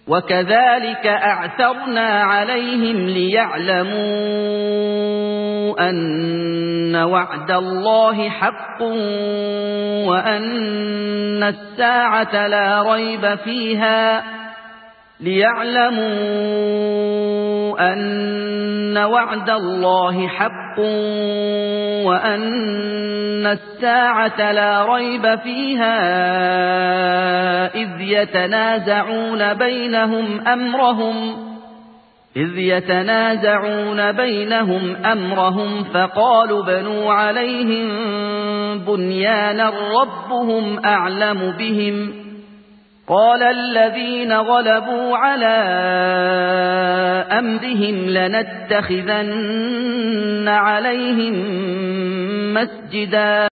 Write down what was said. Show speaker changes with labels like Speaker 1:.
Speaker 1: وكذلك أعثرنا عليهم ليعلموا أن وعد الله حق وأن الساعة لا ريب فيها إذ يتنازعون بينهم أمرهم فقالوا ابْنُوا عليهم بنيانا ربهم أعلم بهم قال الذين غلبوا على أمرهم لنتخذن عليهم مسجدا